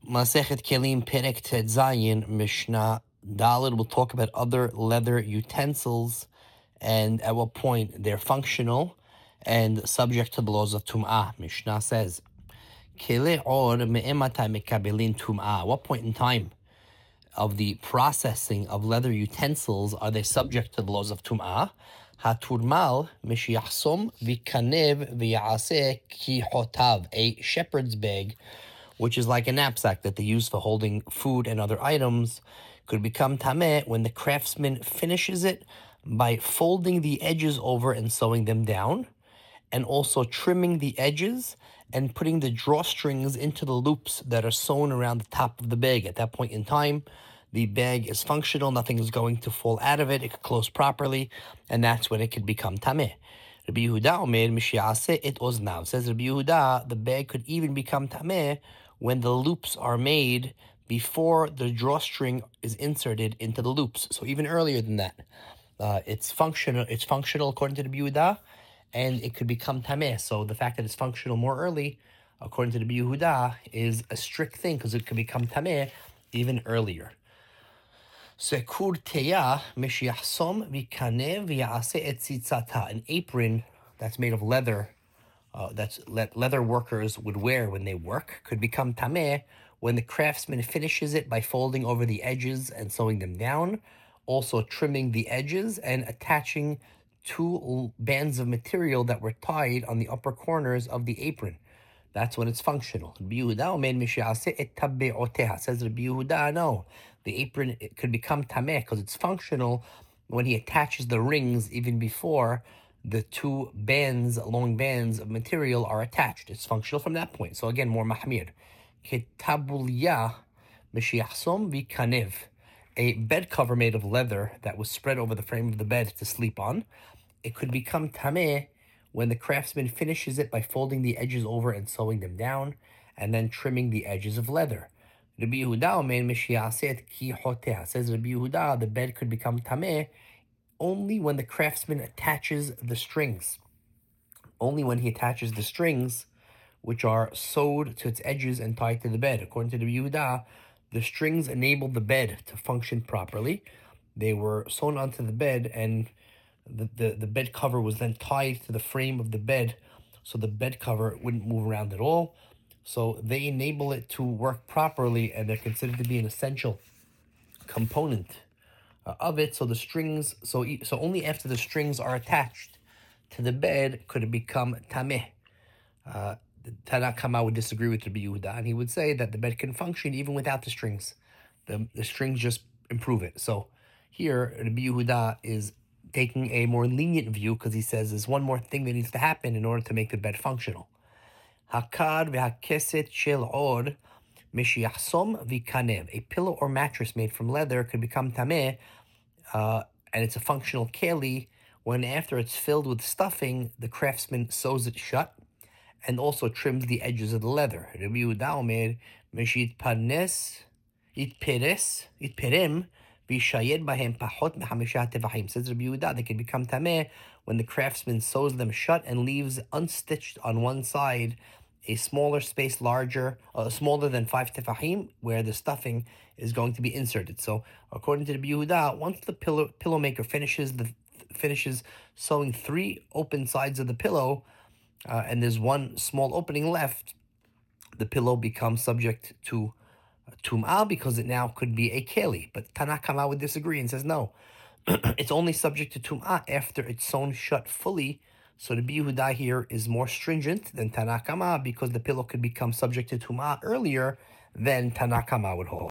Masechet Kelim Perek Tet Zayin Mishnah Daled will talk about other leather utensils and at what point they're functional and subject to the laws of Tum'ah. Mishnah says, Kele or me'ematai mekabelin Tum'ah. At what point in time of the processing of leather utensils are they subject to the laws of Tum'ah? Haturmal mishiyachsom vikanev v'ya'aseh kihotav. A shepherd's bag, which is like a knapsack that they use for holding food and other items, could become tameh when the craftsman finishes it by folding the edges over and sewing them down, and also trimming the edges and putting the drawstrings into the loops that are sewn around the top of the bag. At that point in time, the bag is functional, nothing is going to fall out of it, it could close properly, and that's when it could become tameh. Rabbi Yehuda omer mishiyaseh et oznav. Says Rabbi Yehuda, the bag could even become tameh when the loops are made before the drawstring is inserted into the loops. So even earlier than that, it's functional. It's functional according to Rabbi Yehuda, and it could become tameh. So the fact that it's functional more early, according to Rabbi Yehuda, is a strict thing because it could become tameh even earlier. Sekur teya mishiyachsom v'kanev v'ya'aseh et tzitzata. An apron that's made of leather, that's leather workers would wear when they work, could become tameh when the craftsman finishes it by folding over the edges and sewing them down, also trimming the edges and attaching two bands of material that were tied on the upper corners of the apron. That's when it's functional. Rabbi Yehuda says Rabbi Yehuda, no, the apron it could become tameh because it's functional when he attaches the rings even before the two long bands of material are attached. It's functional from that point. So again, more mahmir. Ketabulya mishiyachsom v'kanev. A bed cover made of leather that was spread over the frame of the bed to sleep on. It could become tameh when the craftsman finishes it by folding the edges over and sewing them down, and then trimming the edges of leather. Rabbi Yehuda omer mishiyaseh kihoteha. Says Rabbi Yehuda, the bed could become tameh only when the craftsman attaches the strings. Only when he attaches the strings, which are sewed to its edges and tied to the bed. According to Rabbi Yehuda, the strings enabled the bed to function properly. They were sewn onto the bed, and the bed cover was then tied to the frame of the bed, so the bed cover wouldn't move around at all. So they enable it to work properly, and they're considered to be an essential component of it. So the strings, so only after the strings are attached to the bed could it become tameh. Tanna Kama would disagree with Rabbi Yehuda, and he would say that the bed can function even without the strings. The strings just improve it. So here, Rabbi Yehuda is taking a more lenient view because he says there's one more thing that needs to happen in order to make the bed functional. Hakad v'hakeset shel or mishiyachsom v'kanev. A pillow or mattress made from leather could become tameh, and it's a functional keli when after it's filled with stuffing, the craftsman sews it shut and also trims the edges of the leather. Rabbi Yehuda omer mishiyitperem v'shayed bahem pachot mehamisha tevachim. Says Rabbi Yehuda, they can become tameh when the craftsman sews them shut and leaves unstitched on one side a smaller space smaller than 5 tefachim, where the stuffing is going to be inserted. So according to Rabbi Yehuda, once the pillow maker finishes sewing 3 open sides of the pillow, and there's one small opening left, the pillow becomes subject to Tum'ah because it now could be a keli. But Tanna Kama would disagree and says no. It's only subject to Tum'ah after it's sewn shut fully. So the Rabbi Yehuda here is more stringent than Tanna Kama because the pillow could become subject to Tum'ah earlier than Tanna Kama would hold.